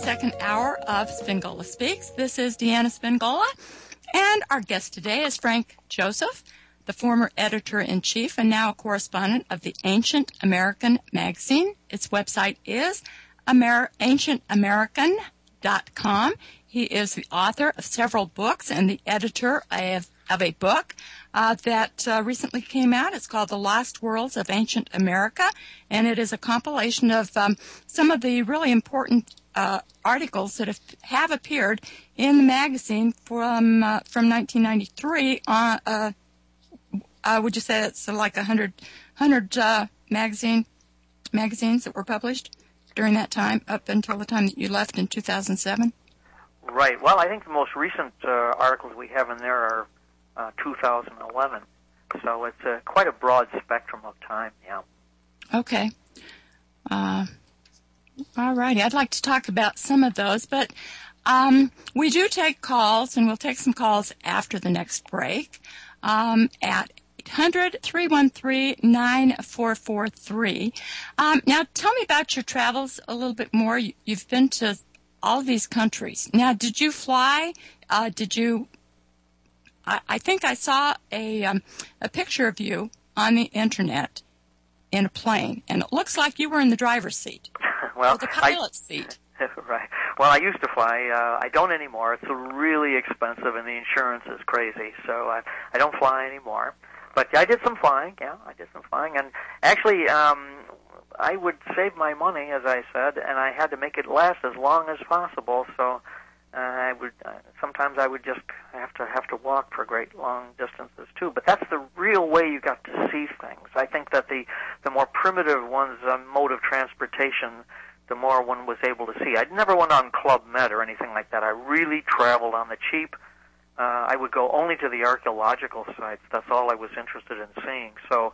second hour of Spingola Speaks. This is Deanna Spingola, and our guest today is Frank Joseph, the former editor-in-chief and now a correspondent of the Ancient American magazine. Its website is ancientamerican.com. He is the author of several books and the editor of a book that recently came out. It's called The Lost Worlds of Ancient America, and it is a compilation of some of the really important articles that have appeared in the magazine from 1993 on, would you say it's like 100 magazines that were published during that time, up until the time that you left in 2007? Right. Well, I think the most recent articles we have in there are 2011. So it's quite a broad spectrum of time, yeah. Okay. All righty. I'd like to talk about some of those, but we do take calls, and we'll take some calls after the next break at 800-313-9443. Now, tell me about your travels a little bit more. You've been to all of these countries. Now, did you fly? I think I saw a picture of you on the internet in a plane, and it looks like you were in the driver's seat, well, or the pilot's seat. Right. Well, I used to fly. I don't anymore. It's really expensive, and the insurance is crazy, so I don't fly anymore. But I did some flying, yeah, and actually I would save my money, as I said, and I had to make it last as long as possible, so sometimes I would just have to walk for great long distances too. But that's the real way you got to see things. I think that the more primitive one's mode of transportation, the more one was able to see. I never went on Club Med or anything like that. I really traveled on the cheap. I would go only to the archaeological sites. That's all I was interested in seeing. So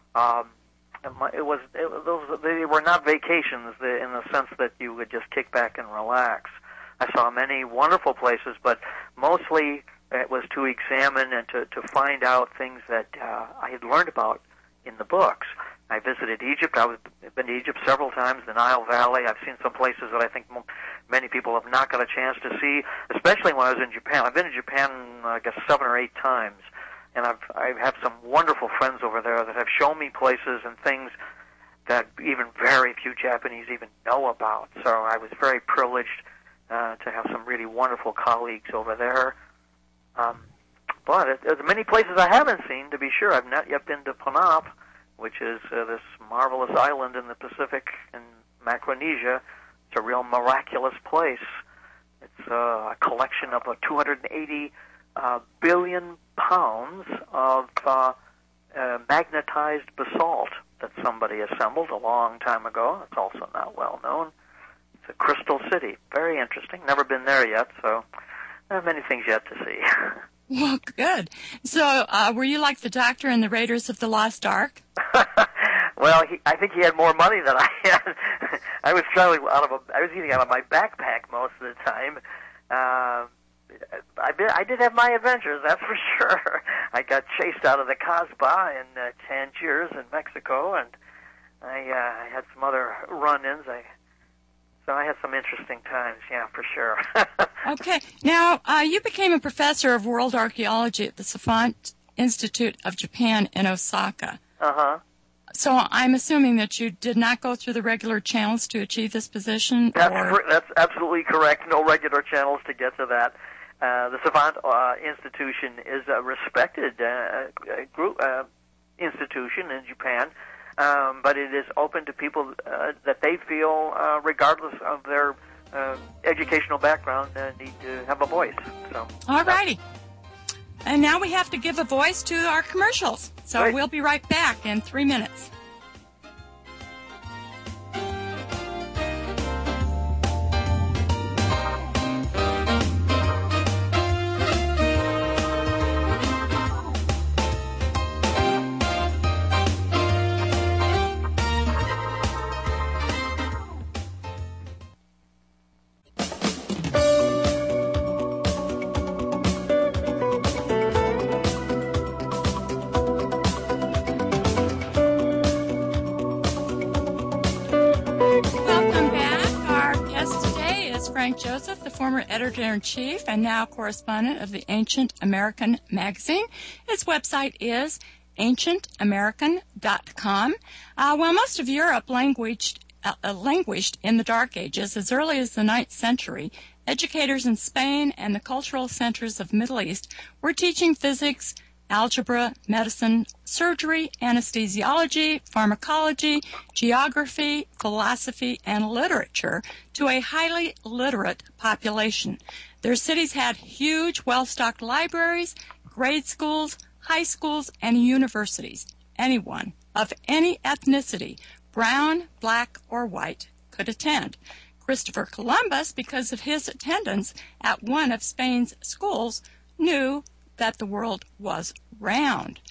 they were not vacations in the sense that you would just kick back and relax. I saw many wonderful places, but mostly it was to examine and to find out things that I had learned about in the books. I visited Egypt. I've been to Egypt several times, the Nile Valley. I've seen some places that I think many people have not got a chance to see, especially when I was in Japan. I've been to Japan, I guess, 7 or 8 times, and I have some wonderful friends over there that have shown me places and things that even very few Japanese even know about. So I was very privileged to have some really wonderful colleagues over there. But there's many places I haven't seen, to be sure. I've not yet been to Panap, which is this marvelous island in the Pacific in Micronesia. It's a real miraculous place. It's a collection of 280 billion pounds of magnetized basalt that somebody assembled a long time ago. It's also not well known. It's a crystal city. Very interesting. Never been there yet, so I have many things yet to see. Well, good. So, were you like the Doctor in the Raiders of the Lost Ark? Well, I think he had more money than I had. I was traveling I was eating out of my backpack most of the time. I did have my adventures, that's for sure. I got chased out of the Casbah in Tangiers in Mexico, and I had some other run-ins. So I had some interesting times, yeah, for sure. Okay. Now, you became a professor of world archaeology at the Savant Institute of Japan in Osaka. Uh-huh. So I'm assuming that you did not go through the regular channels to achieve this position? That's absolutely correct. No regular channels to get to that. The Savant Institution is a respected institution in Japan, but it is open to people that they feel, regardless of their educational background, need to have a voice. So, all righty. And now we have to give a voice to our commercials. So Great. We'll be right back in 3 minutes. Frank Joseph, the former editor-in-chief and now correspondent of the Ancient American magazine. His website is ancientamerican.com. While most of Europe languished in the Dark Ages as early as the 9th century, educators in Spain and the cultural centers of Middle East were teaching physics, algebra, medicine, surgery, anesthesiology, pharmacology, geography, philosophy, and literature to a highly literate population. Their cities had huge, well-stocked libraries, grade schools, high schools, and universities. Anyone of any ethnicity, brown, black, or white, could attend. Christopher Columbus, because of his attendance at one of Spain's schools, knew that the world was round.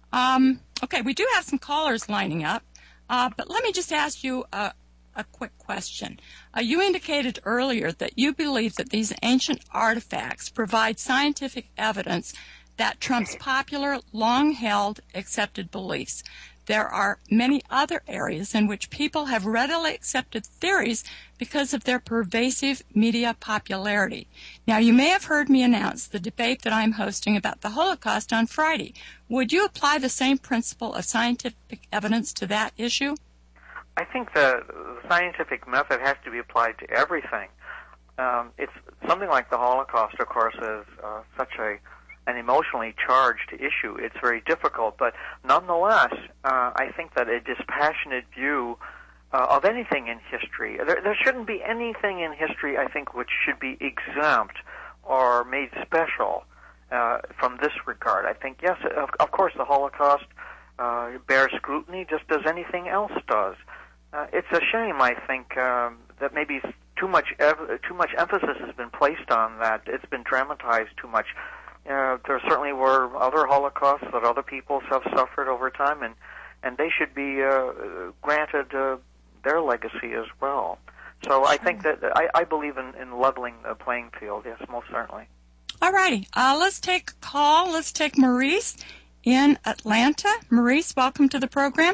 Okay, we do have some callers lining up, but let me just ask you a quick question. You indicated earlier that you believe that these ancient artifacts provide scientific evidence that trumps popular, long-held, accepted beliefs. There are many other areas in which people have readily accepted theories because of their pervasive media popularity. Now, you may have heard me announce the debate that I'm hosting about the Holocaust on Friday. Would you apply the same principle of scientific evidence to that issue? I think the scientific method has to be applied to everything. It's something like the Holocaust, of course, is such an emotionally charged issue. It's very difficult, but nonetheless, I think that a dispassionate view of anything in history, there shouldn't be anything in history, I think, which should be exempt or made special from this regard. I think, yes, of course, the Holocaust bears scrutiny just as anything else does. It's a shame, I think, that maybe too much emphasis has been placed on that. It's been dramatized too much. There certainly were other Holocausts that other peoples have suffered over time, and they should be granted their legacy as well. So I think that I believe in leveling the playing field, yes, most certainly. All righty. Let's take a call. Let's take Maurice in Atlanta. Maurice, welcome to the program.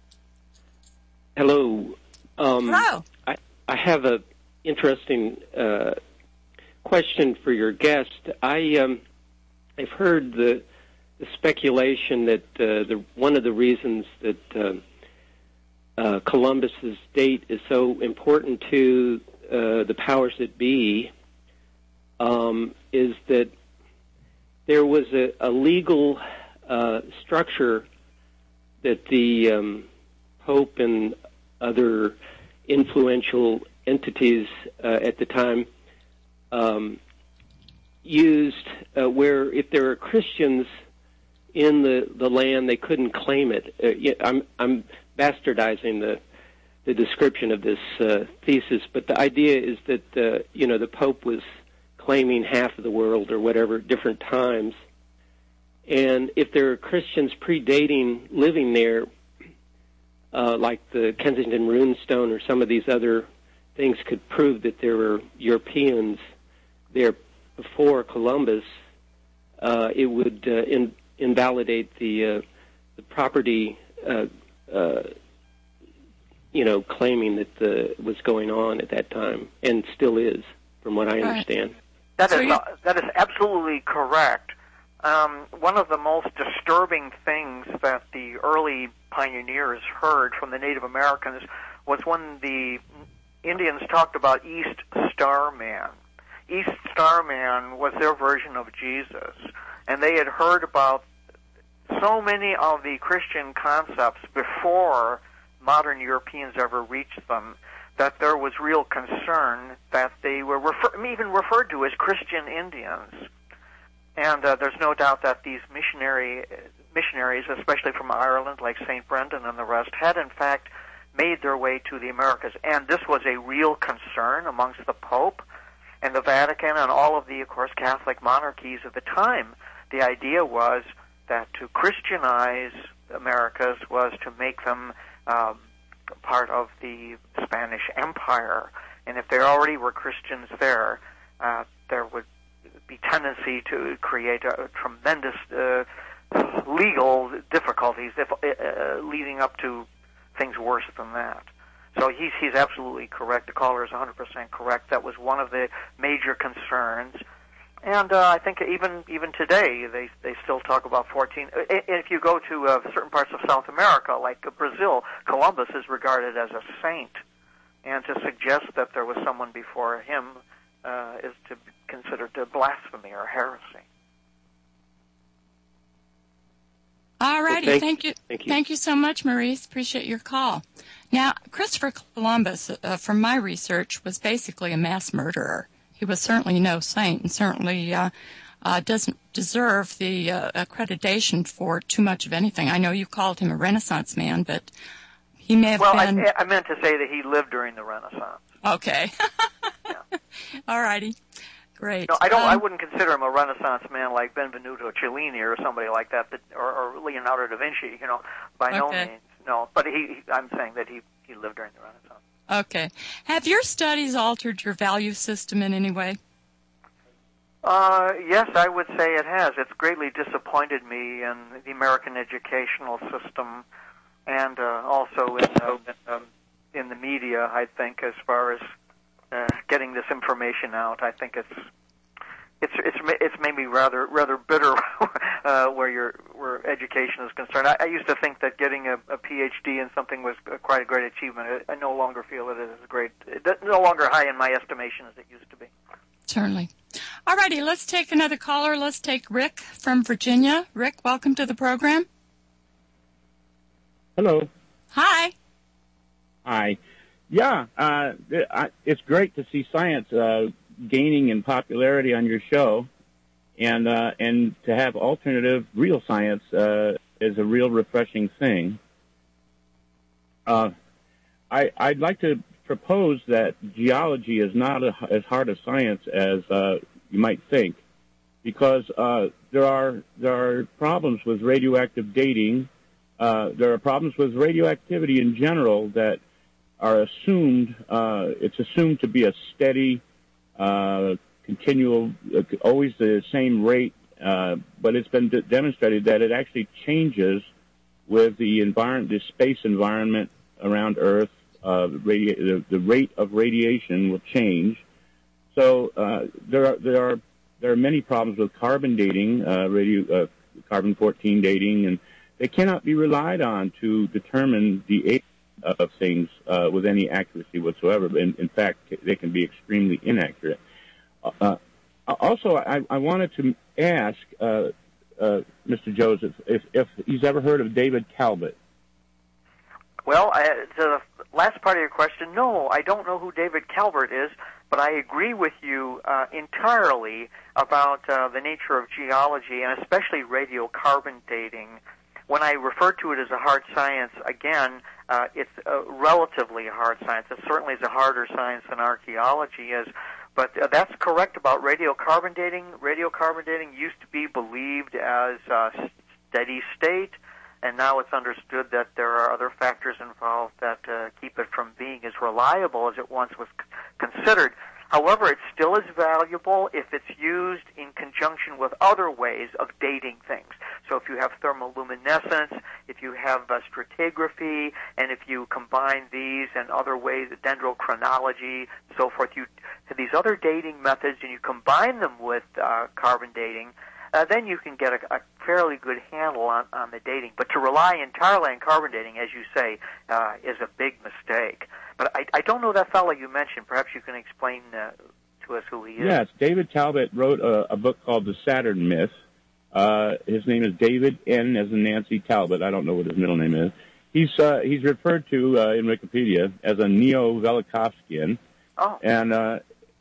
Hello. Hello. I have an interesting question for your guest. I've heard the speculation that one of the reasons that Columbus's date is so important to the powers that be is that there was a legal structure that the Pope and other influential entities at the time used where if there were Christians in the land, they couldn't claim it. I'm bastardizing the description of this thesis, but the idea is that the Pope was claiming half of the world or whatever at different times, and if there are Christians predating living there, like the Kensington Runestone or some of these other things could prove that there were Europeans there before Columbus, it would invalidate the property, claiming that was going on at that time, and still is, from what I understand. That is absolutely correct. One of the most disturbing things that the early pioneers heard from the Native Americans was when the Indians talked about East Star Man. East Star Man was their version of Jesus, and they had heard about so many of the Christian concepts before modern Europeans ever reached them that there was real concern that they were even referred to as Christian Indians. And there's no doubt that these missionaries, especially from Ireland, like St. Brendan and the rest, had in fact made their way to the Americas. And this was a real concern amongst the Pope and the Vatican and all of the, of course, Catholic monarchies of the time. The idea was that to Christianize the Americas was to make them part of the Spanish Empire. And if there already were Christians there, there would be tendency to create a tremendous legal difficulties leading up to things worse than that. So he's absolutely correct. The caller is 100% correct. That was one of the major concerns. And I think even today they still talk about 14. If you go to certain parts of South America, like Brazil, Columbus is regarded as a saint, and to suggest that there was someone before him is to be considered blasphemy or heresy. All righty, well, thank you. Thank you. Thank you so much, Maurice. Appreciate your call. Now, Christopher Columbus, from my research, was basically a mass murderer. He was certainly no saint, and certainly doesn't deserve the accreditation for too much of anything. I know you called him a Renaissance man, but he may have been... Well, I meant to say that he lived during the Renaissance. Okay. Yeah. All righty. Great. No, I wouldn't consider him a Renaissance man like Benvenuto Cellini or somebody like that, or Leonardo da Vinci. By no means. No, but I'm saying that he lived during the Renaissance. Okay. Have your studies altered your value system in any way? Yes, I would say it has. It's greatly disappointed me in the American educational system, and also in the media. I think, as far as getting this information out, I think it's made me rather bitter where education is concerned. I used to think that getting a PhD in something was quite a great achievement. I no longer feel it is great. It's no longer high in my estimation as it used to be. Certainly. All righty, let's take another caller. Let's take Rick from Virginia. Rick, welcome to the program. Hello. Hi. Hi. Yeah, it's great to see science gaining in popularity on your show, and to have alternative real science is a real refreshing thing. I'd like to propose that geology is not as hard a science as you might think, because there are problems with radioactive dating. There are problems with radioactivity in general that are assumed. It's assumed to be a steady, continual, always the same rate, but it's been demonstrated that it actually changes with the space environment around Earth. The rate of radiation will change. So there are many problems with carbon dating, carbon-14 dating, and they cannot be relied on to determine the age of things with any accuracy whatsoever. In fact, they can be extremely inaccurate. Also, I wanted to ask Mr. Joseph if he's ever heard of David Talbot. Well, to the last part of your question, no, I don't know who David Talbot is, but I agree with you entirely about the nature of geology, and especially radiocarbon dating. When I refer to it as a hard science, again, it's a relatively hard science. It certainly is a harder science than archaeology is, but that's correct about radiocarbon dating. Radiocarbon dating used to be believed as steady state, and now it's understood that there are other factors involved that keep it from being as reliable as it once was considered. However, it still is valuable if it's used in conjunction with other ways of dating things. So if you have thermoluminescence, if you have stratigraphy, and if you combine these and other ways, dendrochronology, so forth, you to these other dating methods, and you combine them with carbon dating, then you can get a fairly good handle on the dating. But to rely entirely on carbon dating, as you say, is a big mistake. But I don't know that fellow you mentioned. Perhaps you can explain to us who he is. Yes, David Talbot wrote a book called The Saturn Myth. His name is David N. as in Nancy Talbot. I don't know what his middle name is. He's referred to in Wikipedia as a neo-Velikovskian. Oh. And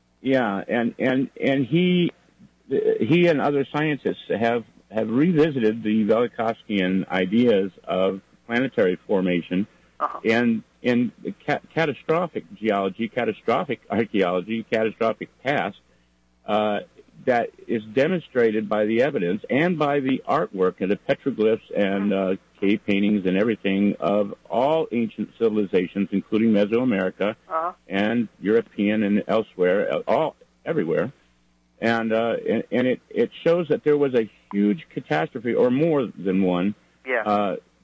he and other scientists have revisited the Velikovskian ideas of planetary formation, and in catastrophic geology, catastrophic archaeology, catastrophic past, that is demonstrated by the evidence and by the artwork and the petroglyphs and cave paintings and everything of all ancient civilizations, including Mesoamerica and European and elsewhere, everywhere. And it shows that there was a huge catastrophe, or more than one,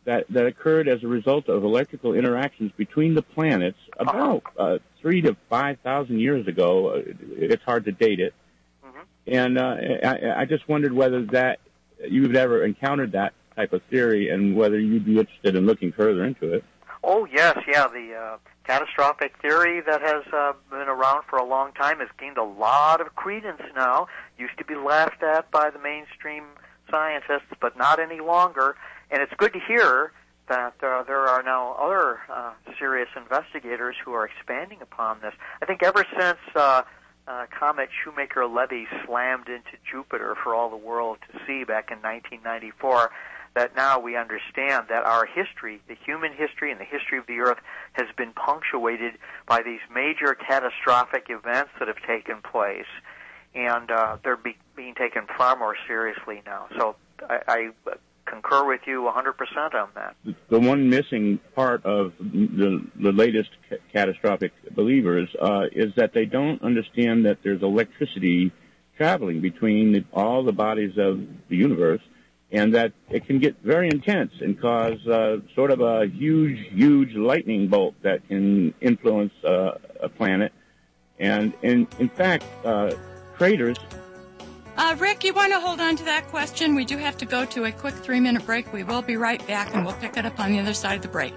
that occurred as a result of electrical interactions between the planets about 3,000 to 5,000 years ago. It's hard to date it. And I just wondered whether that you've ever encountered that type of theory and whether you'd be interested in looking further into it. Oh, yes, yeah. The catastrophic theory that has been around for a long time has gained a lot of credence now. Used to be laughed at by the mainstream scientists, but not any longer. And it's good to hear that there are now other serious investigators who are expanding upon this. I think ever since comet Shoemaker-Levy slammed into Jupiter for all the world to see back in 1994, that now we understand that our history, the human history and the history of the Earth, has been punctuated by these major catastrophic events that have taken place, and they're being taken far more seriously now. So I concur with you 100% on that. The one missing part of the latest catastrophic believers is that they don't understand that there's electricity traveling between all the bodies of the universe, and that it can get very intense and cause sort of a huge lightning bolt that can influence a planet. And in fact, craters... Rick, you want to hold on to that question? We do have to go to a quick 3-minute break. We will be right back, and we'll pick it up on the other side of the break.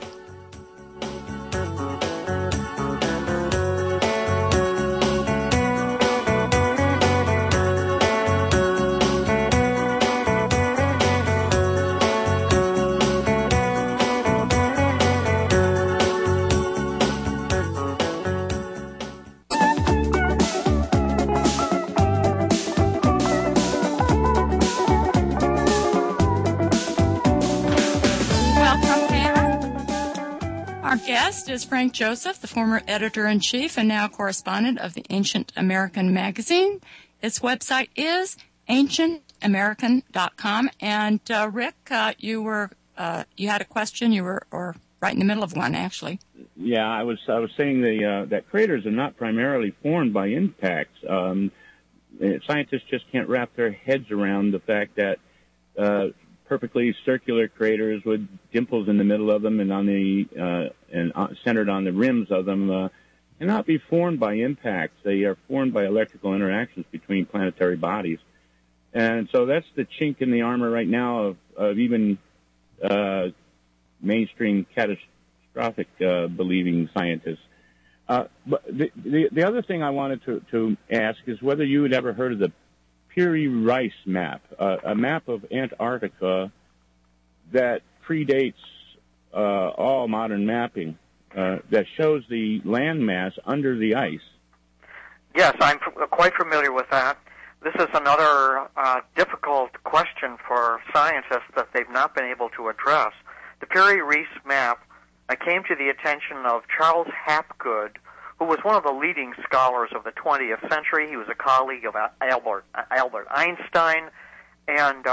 Our guest is Frank Joseph, the former editor-in-chief and now correspondent of the Ancient American magazine. Its website is ancientamerican.com. And Rick, you had a question. You were right in the middle of one, actually. Yeah, I was saying that craters are not primarily formed by impacts. Scientists just can't wrap their heads around the fact that perfectly circular craters with dimples in the middle of them and on the centered on the rims of them cannot be formed by impacts. They are formed by electrical interactions between planetary bodies, and so that's the chink in the armor right now of even mainstream catastrophic believing scientists. But the other thing I wanted to ask is whether you had ever heard of the Peary-Rice map, a map of Antarctica that predates all modern mapping, that shows the landmass under the ice. Yes, I'm quite familiar with that. This is another difficult question for scientists that they've not been able to address. The Peary-Rice map came to the attention of Charles Hapgood, who was one of the leading scholars of the 20th century. He was a colleague of Albert Einstein, and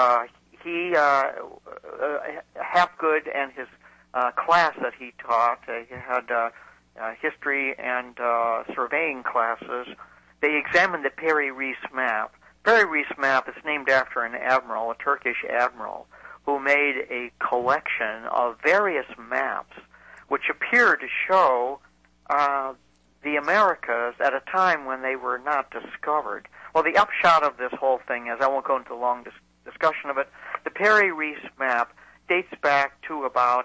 Hapgood and his class that he taught, he had history and surveying classes, they examined the Peary-Rice map. Peary-Rice map is named after an admiral, a Turkish admiral, who made a collection of various maps which appear to show the Americas at a time when they were not discovered. Well, the upshot of this whole thing is, I won't go into a long discussion of it, the Peary-Rice map dates back to about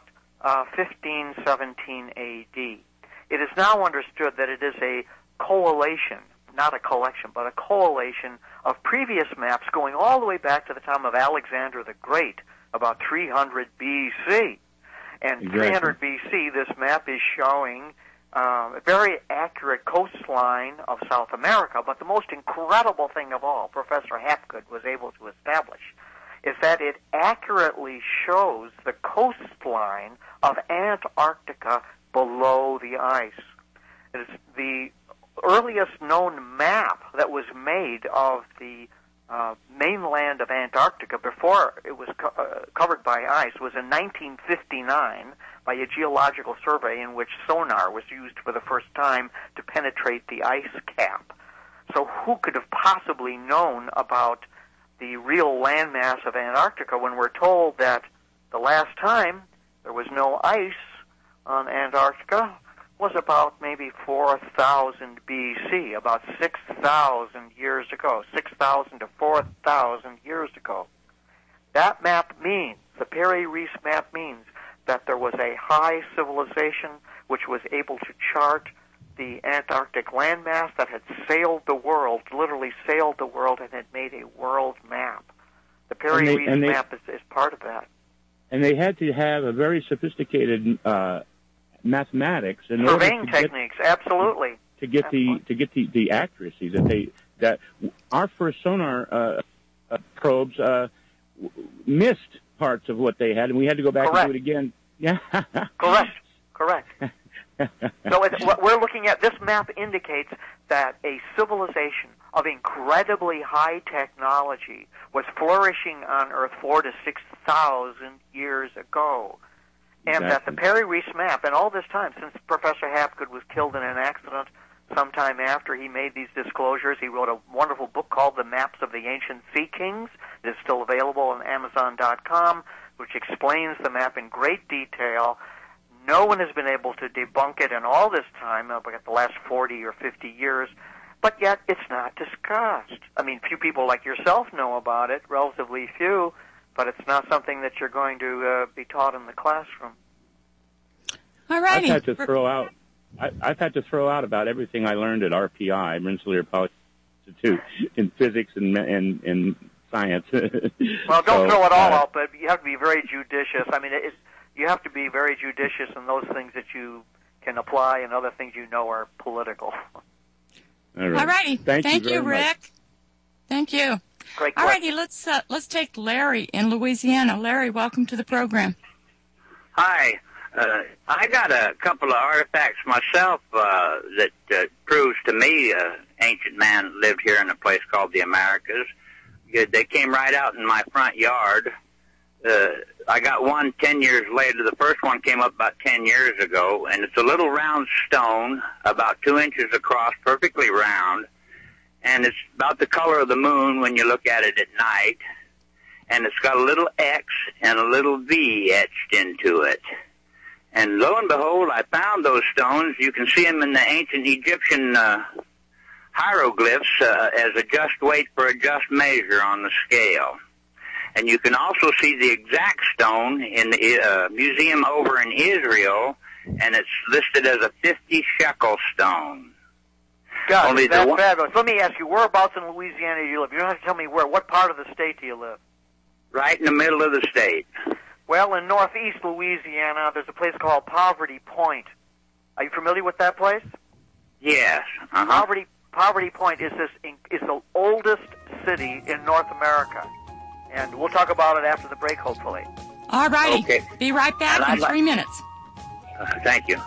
1517 A.D. It is now understood that it is a coalition, not a collection, but a coalition of previous maps going all the way back to the time of Alexander the Great, about 300 B.C. And exactly. 300 B.C., this map is showing a very accurate coastline of South America, but the most incredible thing of all, Professor Hapgood was able to establish, is that it accurately shows the coastline of Antarctica below the ice. It is the earliest known map that was made of the mainland of Antarctica before it was covered by ice was in 1959 by a geological survey in which sonar was used for the first time to penetrate the ice cap. So who could have possibly known about the real landmass of Antarctica when we're told that the last time there was no ice on Antarctica was about maybe 4,000 BC, about 6,000 years ago, 6,000 to 4,000 years ago. That map means, the Parry-Reis map means, that there was a high civilization which was able to chart the Antarctic landmass that had sailed the world, literally sailed the world, and had made a world map. The Parry-Reis map is part of that. And they had to have a very sophisticated mathematics in surveying techniques, absolutely, to get the accuracy that our first sonar probes missed parts of what they had, and we had to go back and do it again. Yeah, correct. So what we're looking at, this map indicates that a civilization of incredibly high technology was flourishing on Earth 4,000 to 6,000 years ago. And that the Parry-Reis map, and all this time, since Professor Hapgood was killed in an accident sometime after he made these disclosures, he wrote a wonderful book called The Maps of the Ancient Sea Kings. It is still available on Amazon.com, which explains the map in great detail. No one has been able to debunk it in all this time, the last 40 or 50 years, but yet it's not discussed. I mean, few people like yourself know about it, relatively few, but it's not something that you're going to be taught in the classroom. All righty. I've had to throw out about everything I learned at RPI, Rensselaer Poly Institute, in physics and science. Well, don't throw it all out, but you have to be very judicious. I mean, you have to be very judicious in those things that you can apply, and other things you know are political. All right. All righty. Thank you, Rick. Much. Thank you. Great question. All righty, let's take Larry in Louisiana. Larry, welcome to the program. Hi. I got a couple of artifacts myself that proves to me ancient man lived here in a place called the Americas. They came right out in my front yard. I got one 10 years later. The first one came up about 10 years ago, and it's a little round stone, about 2 inches across, perfectly round, and it's about the color of the moon when you look at it at night, and it's got a little X and a little V etched into it. And lo and behold, I found those stones. You can see them in the ancient Egyptian hieroglyphs as a just weight for a just measure on the scale. And you can also see the exact stone in the museum over in Israel, and it's listed as a 50 shekel stone. God, that's fabulous. Let me ask you, whereabouts in Louisiana do you live? You don't have to tell me where. What part of the state do you live? Right in the middle of the state. Well, in northeast Louisiana, there's a place called Poverty Point. Are you familiar with that place? Yes. Uh-huh. Poverty Point is the oldest city in North America. And we'll talk about it after the break, hopefully. All righty. Okay. Be right back in 3 minutes. Thank you.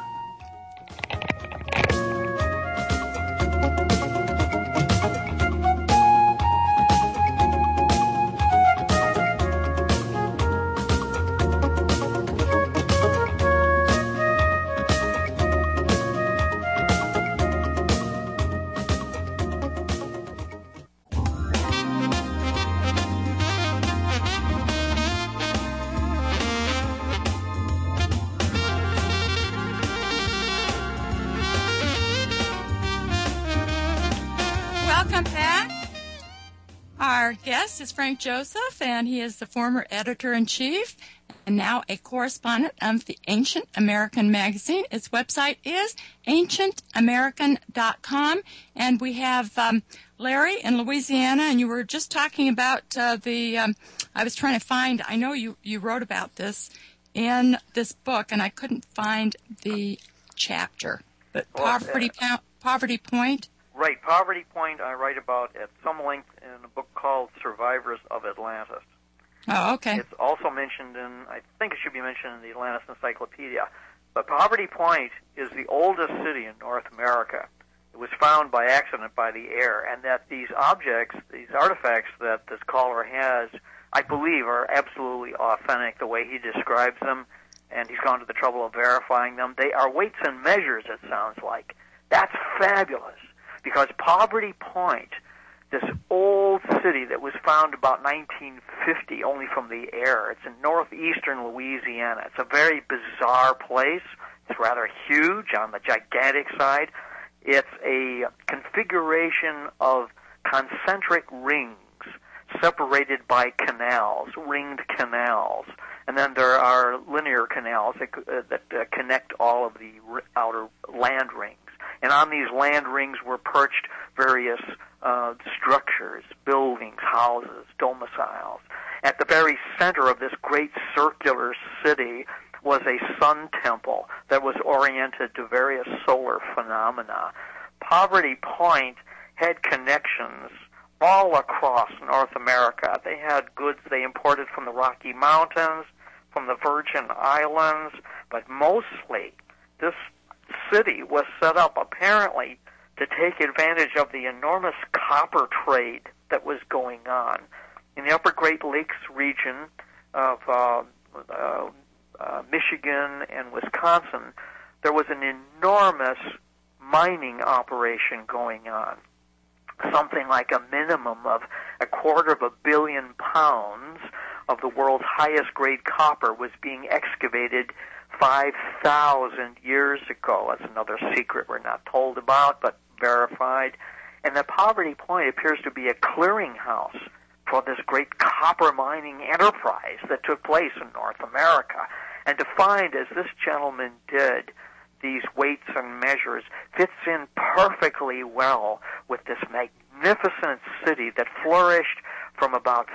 Our guest is Frank Joseph, and he is the former editor-in-chief and now a correspondent of the Ancient American magazine. Its website is ancientamerican.com, and we have Larry in Louisiana, and you were just talking about I was trying to find, I know you wrote about this in this book, and I couldn't find the chapter, but Poverty Point. Right, Poverty Point I write about at some length in a book called Survivors of Atlantis. Oh, okay. It's also mentioned I think it should be mentioned in the Atlantis Encyclopedia. But Poverty Point is the oldest city in North America. It was found by accident by the air, and that these objects, these artifacts that this caller has, I believe are absolutely authentic the way he describes them, and he's gone to the trouble of verifying them. They are weights and measures, it sounds like. That's fabulous. Because Poverty Point this old city that was found about 1950 only from the air. It's in northeastern Louisiana. It's a very bizarre place. It's rather huge on the gigantic side. It's a configuration of concentric rings separated by canals, ringed canals. And then there are linear canals that connect all of the outer land rings. And on these land rings were perched various structures, buildings, houses, domiciles. At the very center of this great circular city was a sun temple that was oriented to various solar phenomena. Poverty Point had connections all across North America. They had goods they imported from the Rocky Mountains, from the Virgin Islands, but mostly this city was set up apparently to take advantage of the enormous copper trade that was going on. In the upper Great Lakes region of Michigan and Wisconsin, there was an enormous mining operation going on. Something like a minimum of 250 million pounds of the world's highest grade copper was being excavated 5,000 years ago. That's another secret we're not told about, but verified. And the Poverty Point appears to be a clearinghouse for this great copper mining enterprise that took place in North America. And to find, as this gentleman did, these weights and measures fits in perfectly well with this magnificent city that flourished from about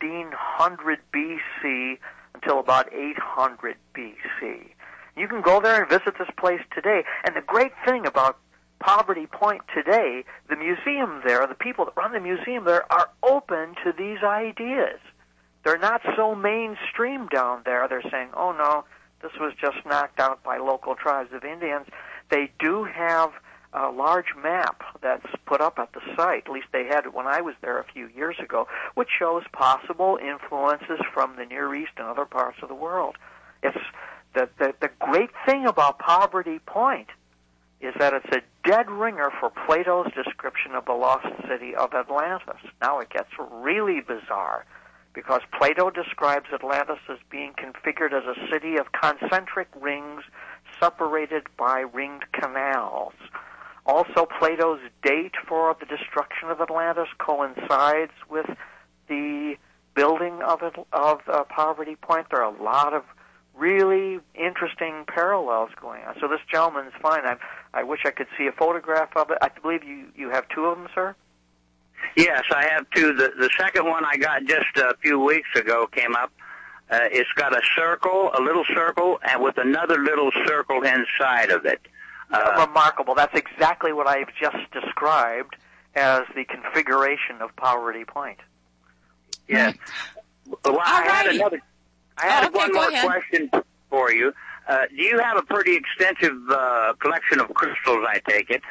1500 BC until about 800 BC. You can go there and visit this place today. And the great thing about Poverty Point today, the museum there, the people that run the museum there are open to these ideas. They're not so mainstream down there. They're saying, oh no, this was just knocked out by local tribes of Indians. They do have a large map that's put up at the site, at least they had it when I was there a few years ago, which shows possible influences from the Near East and other parts of the world. It's the great thing about Poverty Point is that it's a dead ringer for Plato's description of the lost city of Atlantis. Now it gets really bizarre, because Plato describes Atlantis as being configured as a city of concentric rings separated by ringed canals. Also, Plato's date for the destruction of Atlantis coincides with the building of Poverty Point. There are a lot of really interesting parallels going on. So this gentleman's fine. I wish I could see a photograph of it. I believe you have two of them, sir? Yes, I have two. The second one I got just a few weeks ago came up. It's got a circle, a little circle, and with another little circle inside of it. Remarkable. That's exactly what I've just described as the configuration of Poverty Point. Yes. Well, I had one more question for you. Do you have a pretty extensive collection of crystals, I take it?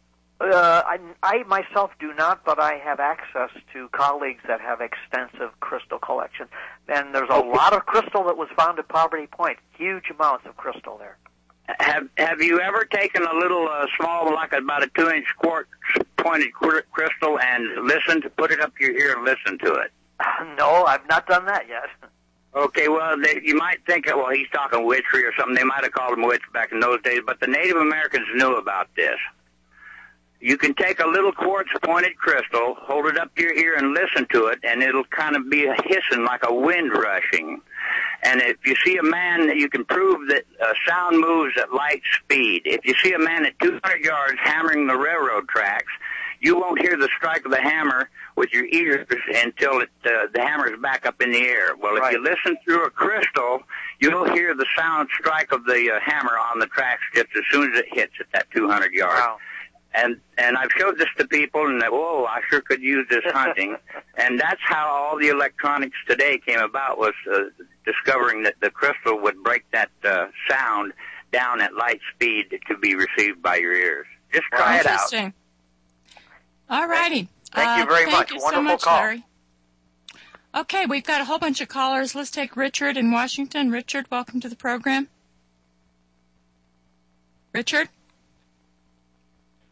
I myself do not, but I have access to colleagues that have extensive crystal collections. And there's a lot of crystal that was found at Poverty Point. Huge amounts of crystal there. Have you ever taken a little small, like about a 2-inch quartz pointed crystal and put it up your ear and listen to it? No, I've not done that yet. Okay, well, you might think, well, he's talking witchery or something. They might have called him witch back in those days, but the Native Americans knew about this. You can take a little quartz pointed crystal, hold it up to your ear and listen to it, and it'll kind of be hissing like a wind rushing. And if you see a man, you can prove that sound moves at light speed. If you see a man at 200 yards hammering the railroad tracks, you won't hear the strike of the hammer with your ears until the hammer's back up in the air. Well, if you listen through a crystal, you'll hear the sound strike of the hammer on the tracks just as soon as it hits at that 200 yards. Wow. And I've showed this to people, and whoa, I sure could use this hunting. And that's how all the electronics today came about, was discovering that the crystal would break that sound down at light speed to be received by your ears. Just try it out. Interesting. All righty. Thank you very much. Thank you Wonderful so much, call. Larry. Okay, we've got a whole bunch of callers. Let's take Richard in Washington. Richard, welcome to the program. Richard?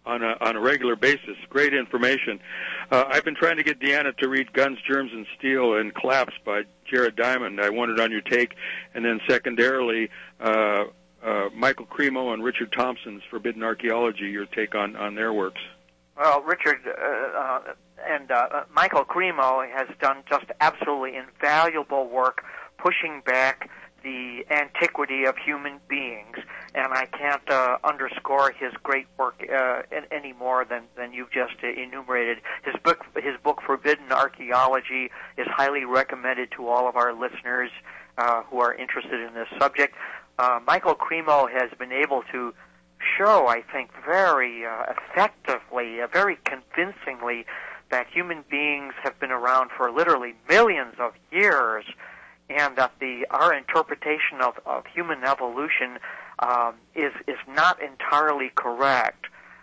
on a regular basis. Great information. I've been trying to get Deanna to read Guns, Germs, and Steel and Collapse by Jared Diamond. I wondered on your take. And then secondarily, Michael Cremo and Richard Thompson's Forbidden Archaeology, your take on their works. Well, Richard and Michael Cremo has done just absolutely invaluable work pushing back the antiquity of human beings, and I can't underscore his great work any more than you've just enumerated. His book Forbidden Archaeology is highly recommended to all of our listeners who are interested in this subject. Michael Cremo has been able to show, I think, very effectively, very convincingly, that human beings have been around for literally millions of years, and that our interpretation of human evolution is not entirely correct.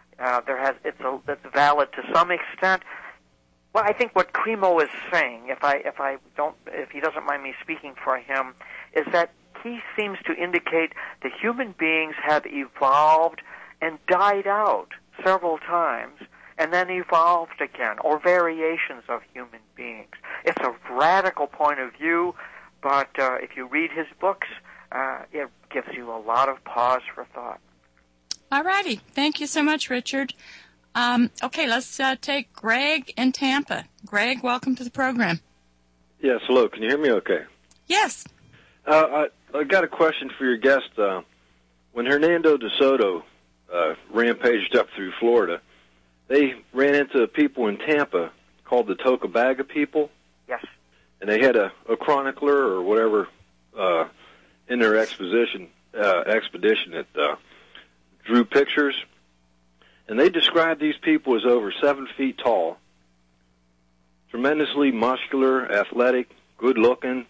It's valid to some extent. Well, I think what Cremo is saying, if he doesn't mind me speaking for him, is that he seems to indicate that human beings have evolved and died out several times, and then evolved again, or variations of human beings. It's a radical point of view, but if you read his books, it gives you a lot of pause for thought. All righty. Thank you so much, Richard. Okay, let's take Greg in Tampa. Greg, welcome to the program. Yes, hello. Can you hear me okay? Yes. I got a question for your guest. When Hernando de Soto rampaged up through Florida, they ran into people in Tampa called the Tocobaga people. Yes. And they had a chronicler or whatever in their expedition that drew pictures. And they described these people as over 7 feet tall, tremendously muscular, athletic, good-looking,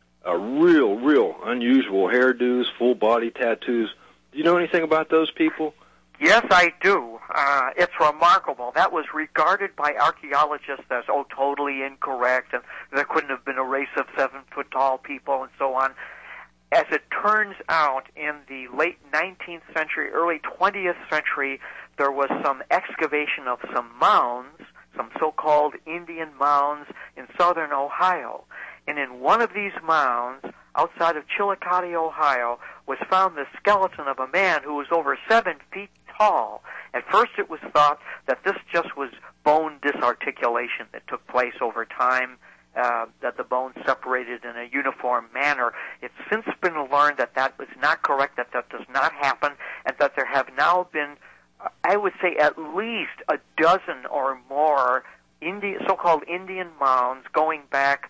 real unusual hairdos, full body tattoos. Do you know anything about those people? Yes, I do. It's remarkable. That was regarded by archaeologists as, totally incorrect, and there couldn't have been a race of 7-foot-tall people and so on. As it turns out, in the late 19th century, early 20th century, there was some excavation of some mounds, some so-called Indian mounds in southern Ohio. And in one of these mounds, outside of Chillicothe, Ohio, was found the skeleton of a man who was over 7 feet tall. At first it was thought that this just was bone disarticulation that took place over time, that the bones separated in a uniform manner. It's since been learned that that was not correct, that does not happen, and that there have now been, I would say, at least a dozen or more so-called Indian mounds going back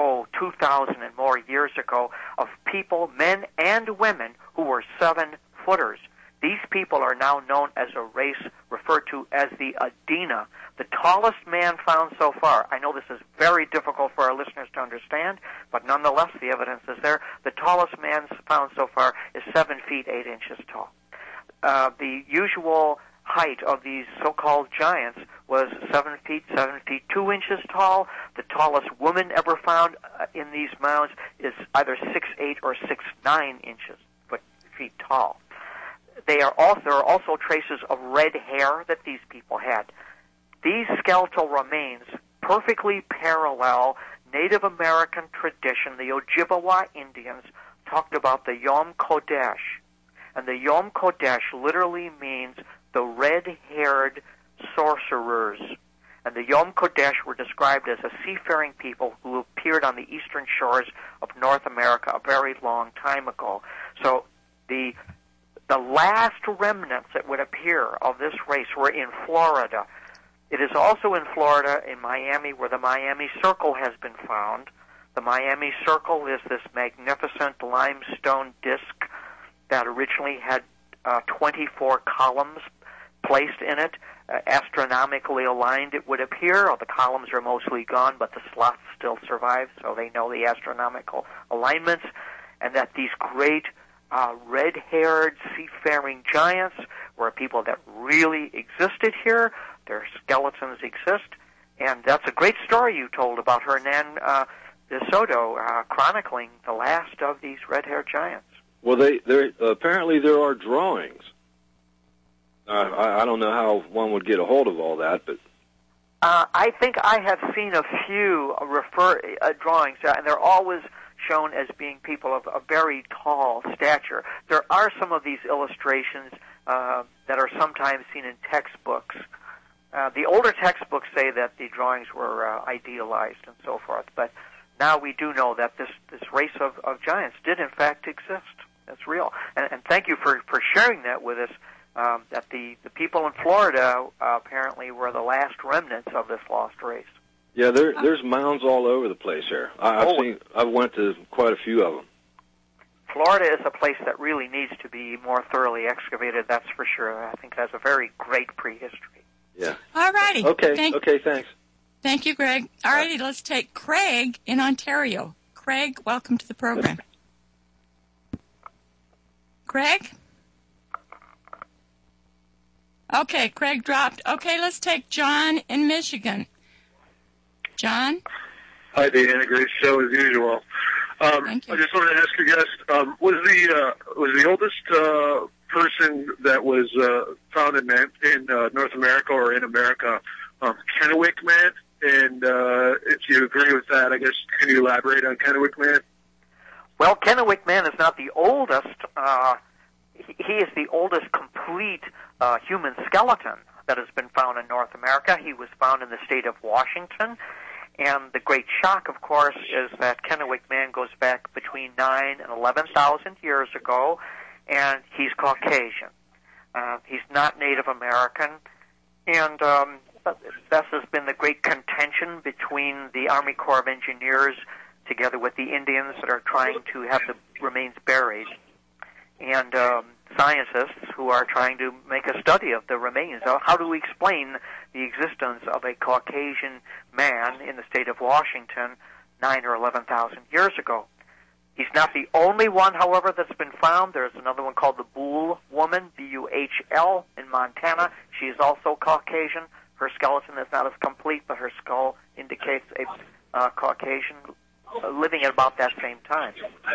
2,000 and more years ago, of people, men and women, who were 7-footers. These people are now known as a race referred to as the Adena, the tallest man found so far. I know this is very difficult for our listeners to understand, but nonetheless the evidence is there. The tallest man found so far is 7 feet 8 inches tall. The usual height of these so-called giants was 7 feet 2 inches tall. The tallest woman ever found in these mounds is either 6'8" or 6'9" feet tall. There are also traces of red hair that these people had. These skeletal remains perfectly parallel Native American tradition. The Ojibwa Indians talked about the Yom Kodesh, and the Yom Kodesh literally means the red-haired sorcerers. And the Yom Kodesh were described as a seafaring people who appeared on the eastern shores of North America a very long time ago. So the last remnants that would appear of this race were in Florida. It is also in Florida, in Miami, where the Miami Circle has been found. The Miami Circle is this magnificent limestone disc that originally had 24 columns placed in it, astronomically aligned, it would appear. The columns are mostly gone, but the slots still survive, so they know the astronomical alignments, and that these great red-haired seafaring giants were people that really existed here. Their skeletons exist, and that's a great story you told about Hernan de Soto chronicling the last of these red-haired giants. Well, apparently there are drawings I don't know how one would get a hold of all that, but I think I have seen a few drawings, and they're always shown as being people of a very tall stature. There are some of these illustrations that are sometimes seen in textbooks. The older textbooks say that the drawings were idealized and so forth, but now we do know that this race of giants did in fact exist. That's real. And thank you for sharing that with us, that the people in Florida apparently were the last remnants of this lost race. Yeah, there's mounds all over the place here. I've went to quite a few of them. Florida is a place that really needs to be more thoroughly excavated, that's for sure. I think it has a very great prehistory. Yeah. All righty. Okay, thanks. Thank you, Greg. All righty, let's take Craig in Ontario. Craig, welcome to the program. Craig? Okay, Craig dropped. Okay, let's take John in Michigan. John? Hi, Deanna. Great show as usual. Thank you. I just wanted to ask your guest, was the oldest person that was found in North America or in America Kennewick Man? And if you agree with that, I guess, can you elaborate on Kennewick Man? Well, Kennewick Man is not the oldest. He is the oldest complete human skeleton that has been found in North America. He was found in the state of Washington. And the great shock, of course, is that Kennewick Man goes back between 9,000 and 11,000 years ago, and he's Caucasian. He's not Native American. And this has been the great contention between the Army Corps of Engineers together with the Indians that are trying to have the remains buried, and scientists who are trying to make a study of the remains. How do we explain the existence of a Caucasian man in the state of Washington 9,000 or 11,000 years ago? He's not the only one, however, that's been found. There's another one called the Buhl woman, B-U-H-L, in Montana. She is also Caucasian. Her skeleton is not as complete, but her skull indicates a Caucasian living at about that same time.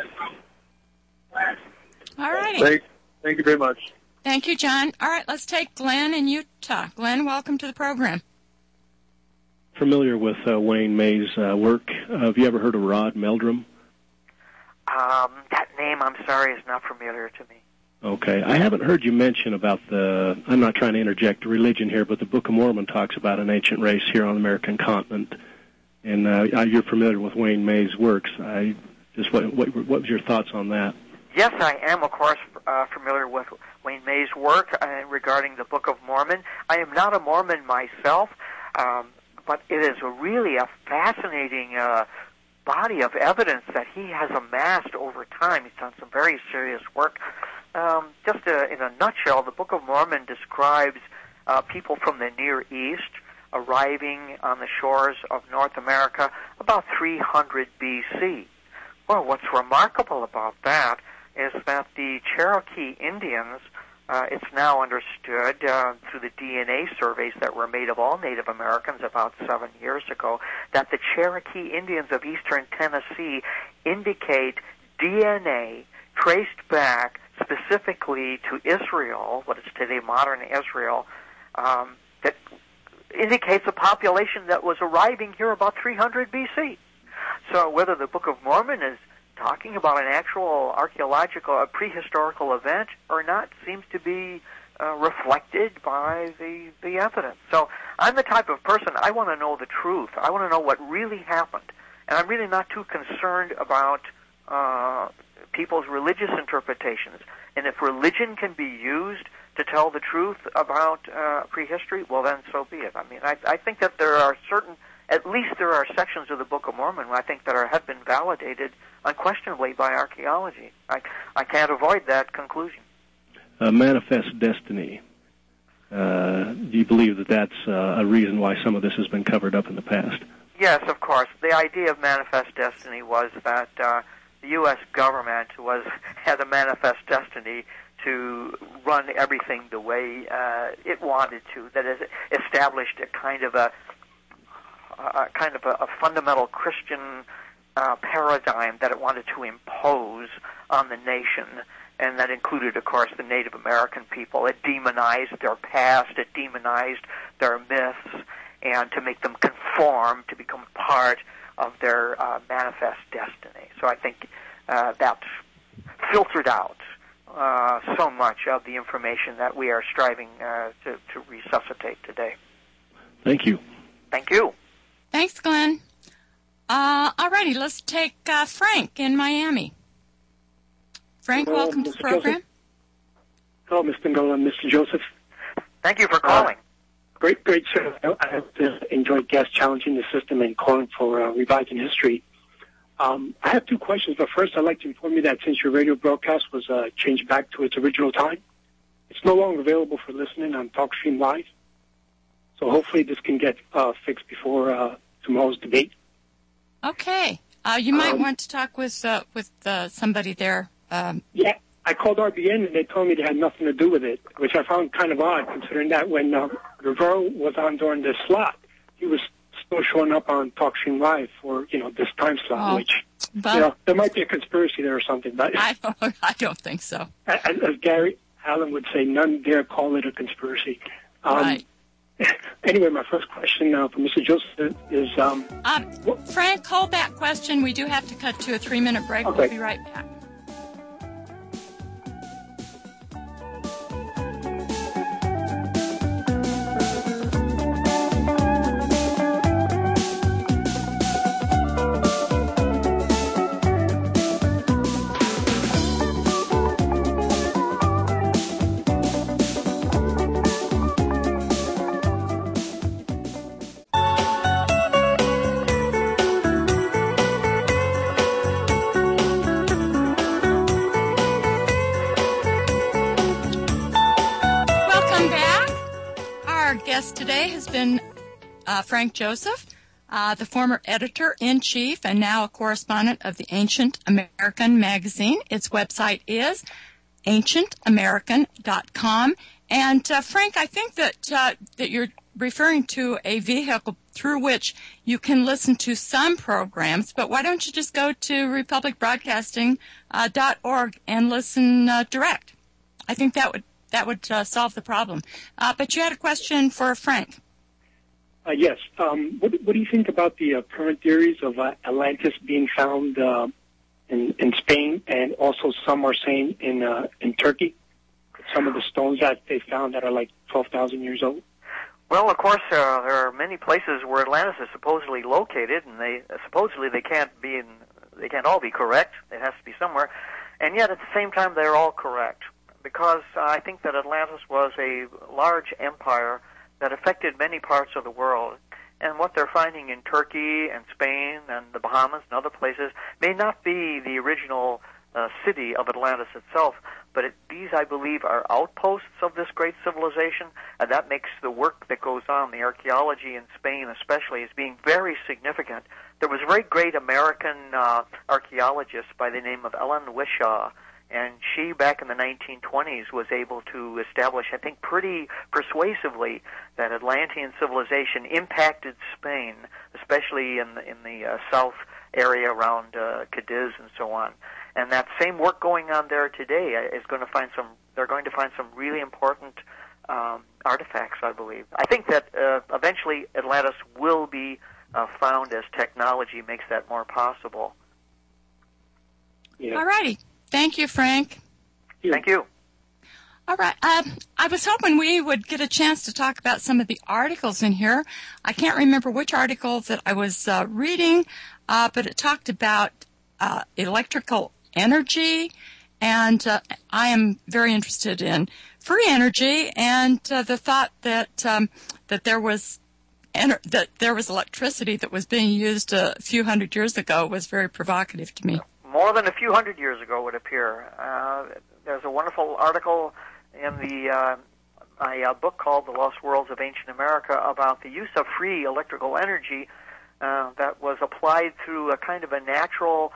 All righty. Thank you very much. Thank you, John. All right, let's take Glenn in Utah. Glenn, welcome to the program. Familiar with Wayne May's work. Have you ever heard of Rod Meldrum? That name, I'm sorry, is not familiar to me. Okay. I haven't heard you mention about I'm not trying to interject religion here, but the Book of Mormon talks about an ancient race here on the American continent. And you're familiar with Wayne May's works. What was your thoughts on that? Yes, I am, of course, familiar with Wayne May's work regarding the Book of Mormon. I am not a Mormon myself, but it is really a fascinating body of evidence that he has amassed over time. He's done some very serious work. Just in a nutshell, the Book of Mormon describes people from the Near East arriving on the shores of North America about 300 B.C. Well, what's remarkable about that is that the Cherokee Indians, it's now understood through the DNA surveys that were made of all Native Americans about 7 years ago, that the Cherokee Indians of eastern Tennessee indicate DNA traced back specifically to Israel, what is today modern Israel, that indicates a population that was arriving here about 300 B.C. So whether the Book of Mormon is talking about an actual archaeological, prehistorical event or not seems to be reflected by the evidence. So I'm the type of person, I want to know the truth. I want to know what really happened. And I'm really not too concerned about people's religious interpretations. And if religion can be used to tell the truth about prehistory, well, then so be it. I mean, I think that there are at least there are sections of the Book of Mormon I think that have been validated unquestionably by archaeology. I can't avoid that conclusion. Manifest destiny. Do you believe that that's a reason why some of this has been covered up in the past? Yes, of course. The idea of manifest destiny was that the U.S. government had a manifest destiny to run everything the way it wanted to. That is, established a kind of a fundamental Christian paradigm that it wanted to impose on the nation, and that included, of course, the Native American people. It demonized their past, it demonized their myths, and to make them conform, to become part of their manifest destiny. So I think that filtered out so much of the information that we are striving to resuscitate today. Thank you. Thank you. Thanks, Glenn. All righty, let's take Frank in Miami. Frank, welcome to the program. Hello, Mr. Ngola and Mr. Joseph. Thank you for calling. Great show. I have enjoyed guests challenging the system and calling for revising history. I have two questions, but first I'd like to inform you that since your radio broadcast was changed back to its original time, it's no longer available for listening on TalkStream Live. So hopefully this can get fixed before tomorrow's debate. Okay. You might want to talk with somebody there. Yeah, I called RBN and they told me they had nothing to do with it, which I found kind of odd considering that when Rivero was on during this slot, he was still showing up on TalkStream Live for, this time slot, which, there might be a conspiracy there or something. But I don't think so. As Gary Allen would say, none dare call it a conspiracy. Right. Anyway, my first question for Mr. Joseph is... Frank, hold that question. We do have to cut to a 3-minute break. Okay. We'll be right back. Today has been Frank Joseph, the former editor-in-chief and now a correspondent of the Ancient American magazine. Its website is ancientamerican.com. And Frank, I think that you're referring to a vehicle through which you can listen to some programs, but why don't you just go to republicbroadcasting.org and listen direct? I think that would solve the problem. But you had a question for Frank. Yes. What do you think about the current theories of Atlantis being found in Spain, and also some are saying in Turkey? Some of the stones that they found that are like 12,000 years old. Well, of course, there are many places where Atlantis is supposedly located, and they can't all be correct. It has to be somewhere, and yet at the same time they're all correct. Because I think that Atlantis was a large empire that affected many parts of the world. And what they're finding in Turkey and Spain and the Bahamas and other places may not be the original city of Atlantis itself, but these, I believe, are outposts of this great civilization, and that makes the work that goes on, the archaeology in Spain especially, as being very significant. There was a very great American archaeologist by the name of Ellen Wishaw, and she, back in the 1920s, was able to establish, I think, pretty persuasively that Atlantean civilization impacted Spain, especially in the south area around Cadiz and so on. And that same work going on there today is going to find some. They're going to find some really important artifacts, I believe. I think that eventually Atlantis will be found as technology makes that more possible. Yeah. All righty. Thank you, Frank. Thank you. All right. I was hoping we would get a chance to talk about some of the articles in here. I can't remember which article that I was reading, but it talked about electrical energy, and I am very interested in free energy, and the thought that there was electricity that was being used a few hundred years ago was very provocative to me. More than a few hundred years ago, it would appear. There's a wonderful article in my book called The Lost Worlds of Ancient America about the use of free electrical energy that was applied through a kind of a natural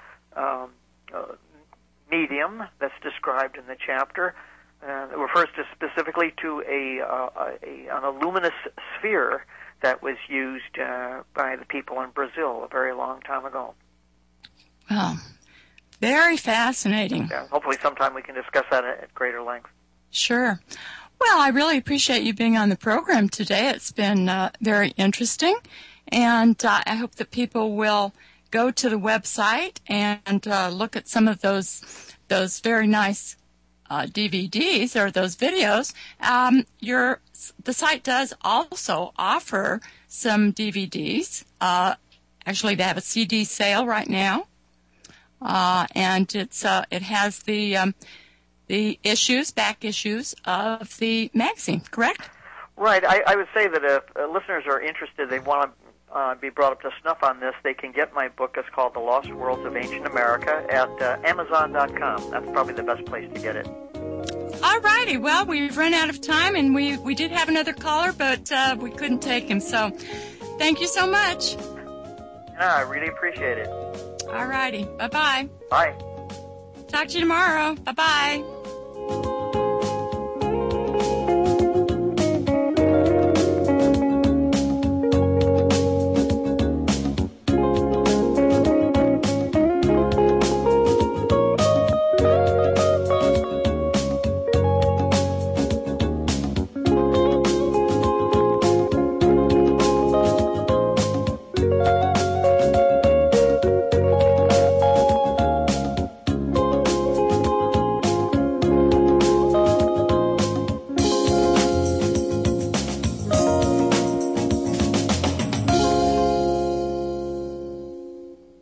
medium that's described in the chapter. It refers specifically to a luminous sphere that was used by the people in Brazil a very long time ago. Well, Very fascinating. Yeah, hopefully sometime we can discuss that at greater length. Sure. Well, I really appreciate you being on the program today. It's been very interesting, and I hope that people will go to the website and look at some of those very nice DVDs or those videos. The site does also offer some DVDs. Actually, they have a CD sale right now, and it has the back issues of the magazine, correct? Right. I would say that if listeners are interested, they want to be brought up to snuff on this, they can get my book. It's called The Lost Worlds of Ancient America at Amazon.com. That's probably the best place to get it. All righty. Well, we've run out of time, and we did have another caller, but we couldn't take him. So thank you so much. Yeah, I really appreciate it. All righty. Bye-bye. Bye. Talk to you tomorrow. Bye-bye.